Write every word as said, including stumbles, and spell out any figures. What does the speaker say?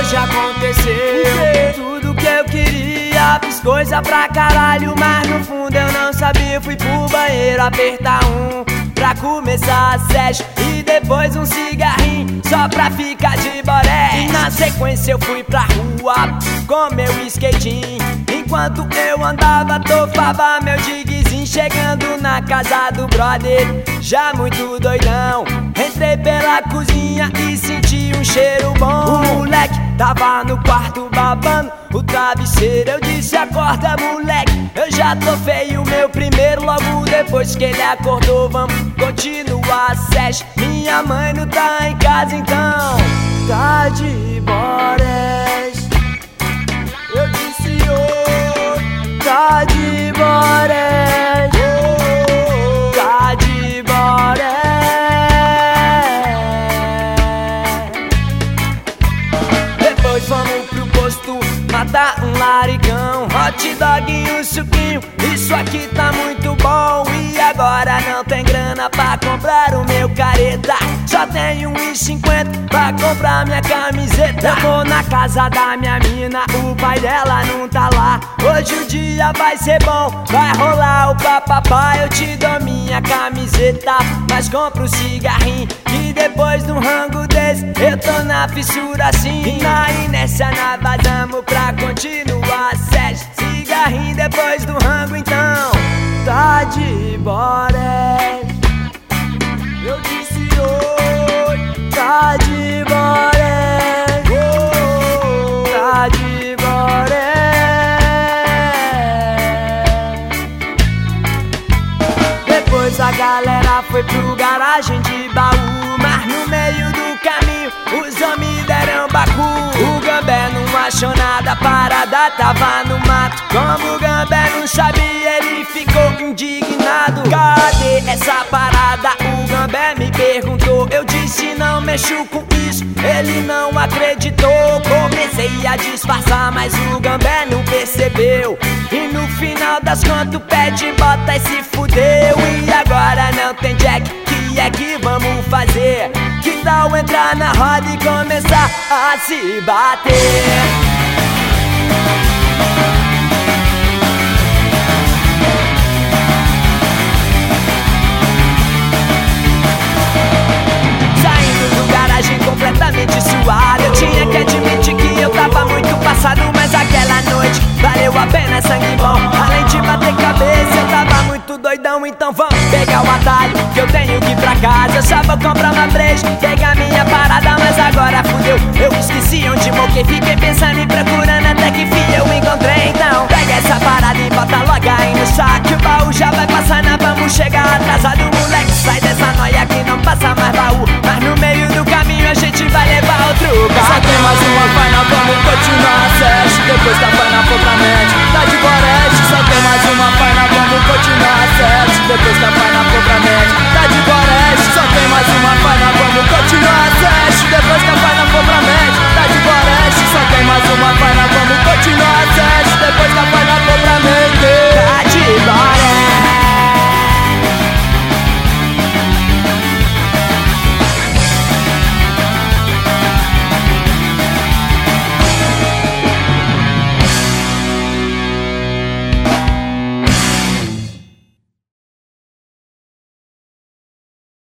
hoje aconteceu tudo que eu queria. Fiz coisa pra caralho, mas no fundo eu não sabia. Fui pro banheiro apertar um pra começar a session e depois um cigarrinho só pra ficar de boré. E na sequência eu fui pra rua com meu skatinho. Enquanto eu andava, tofava meu digzinho. Chegando na casa do brother, já muito doidão, entrei pela cozinha e senti um cheiro bom. O moleque tava no quarto babando o travesseiro. Eu disse: acorda, moleque, eu já tô feio meu primeiro. Logo depois que ele acordou, vamos continuar a session. Minha mãe não tá em casa, então tá de borés. Eu disse: oi, tá de borés. Tá de borés. Depois vamos pro posto matar um laricão, hot dog e um suquinho. Isso aqui tá muito bom. E agora não tem grana pra comprar o meu careta, só tenho um e cinquenta pra comprar minha camiseta. Eu vou na casa da minha mina, o pai dela não tá lá. Hoje o dia vai ser bom, vai rolar o papapá. Eu te dou minha camiseta, mas compro um cigarrinho, que depois de um rango desse eu tô na fissura assim. E na inércia nós vazamos pra continuar a session. Cigarrinho depois do rango, então tá de borés. Eu disse: oi, tá de borés. Oh, tá de borés. Depois a galera foi pro garagem de baú, mas no meio do caminho os homens deram bacu. O Gambé não achou nada, a parada tava no mato. Como o Gambé não sabia, ele ficou indignado. Cadê essa parada? O Gambé me perguntou. Eu disse: não mexo com isso. Ele não acreditou. Comecei a disfarçar, mas o Gambé não percebeu. E no final das contas o pé de bota e se fudeu. E agora não tem jack, que é que vamos fazer? Que tal entrar na roda e começar a se bater?